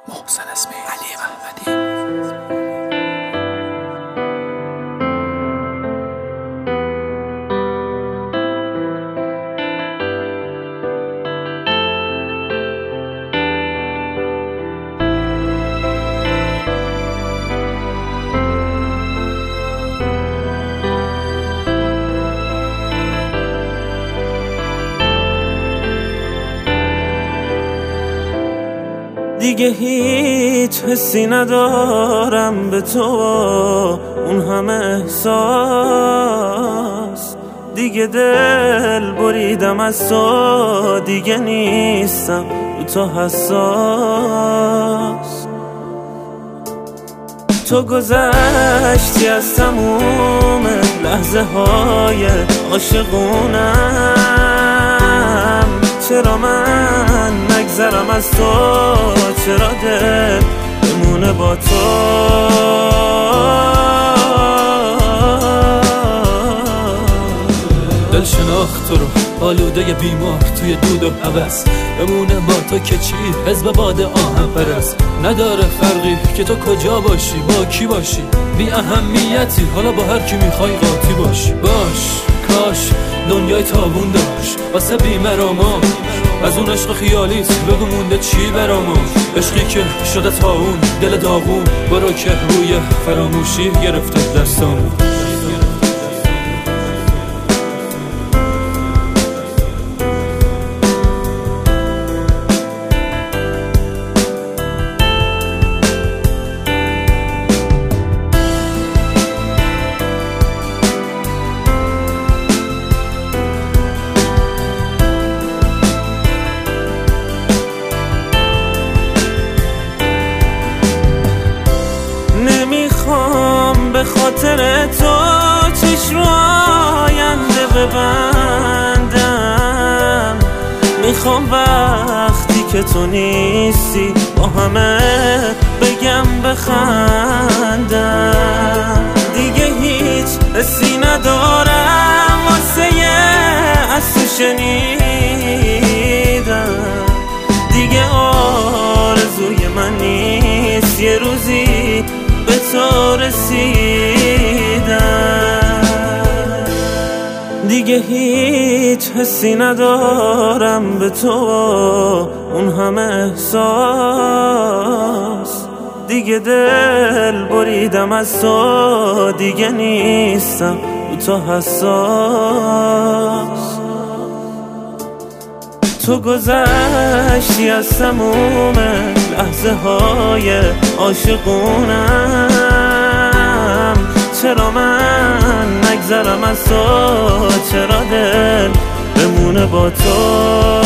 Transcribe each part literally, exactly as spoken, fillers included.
محسن اسمی، علی احمدی. دیگه هیچ حسی ندارم به تو، اون همه احساس. دیگه دل بریدم از تو، دیگه نیستم رو تو حساس. تو گذشتی از تموم لحظه های عاشقونم. چرا من نگذرم از تو، چرا دل بمونه با تو؟ دل شناخت تو رو آلوده بیمار توی دود و هوس، بمونه با تو که چی؟ حزب باد آهن پرست. نداره فرقی که تو کجا باشی، با کی باشی، بی اهمیتی. حالا با هر کی میخوای قاطی باشی. باش کاش دنیای تابون داشت واسه بیمرامون. از اون عشق خیالیت بگو مونده چی برامون؟ عشقی که شده تا اون دل داغون، برو که روی فراموشی گرفته دستامون. به خاطر تو چشم رو آینده ببندم. میخوام وقتی که تو نیستی با همه بگم بخندم. دیگه هیچ حسی ندارم واسه از تو شنیدم. دیگه آرزوی من نیست یه روزی به تو رسیدم. دیگه هیچ حسی ندارم به تو، اون همه احساس. دیگه دل بریدم از تو، دیگه نیستم رو تو حساس. تو گذشتی از تموم لحظه های عاشقونم. چرا من نگذرم از تو، چرا دل بمونه با تو؟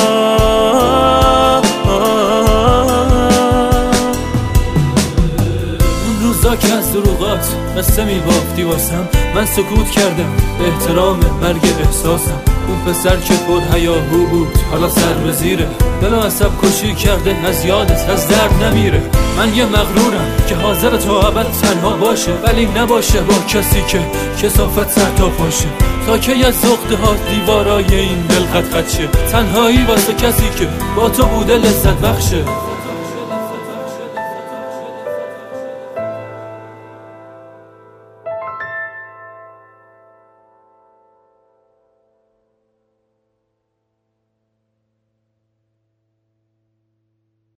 روزا که از دروغات قصه میبافتی واسم، من سکوت کردم به احترام مرگ احساسم. اون پسر که پر هیاهو بود حالا سر به زیره، دل عصب کشی کرده از یادت از درد نمیره. من یه مغرورم که حاضر تا ابد تنها باشه، ولی نباشه با کسی که کثافت سر تا پاشه. تا که از زغده ها دیوارای این دل خط خط شه، تنهایی واسه کسی که با تو بوده لذت بخشه.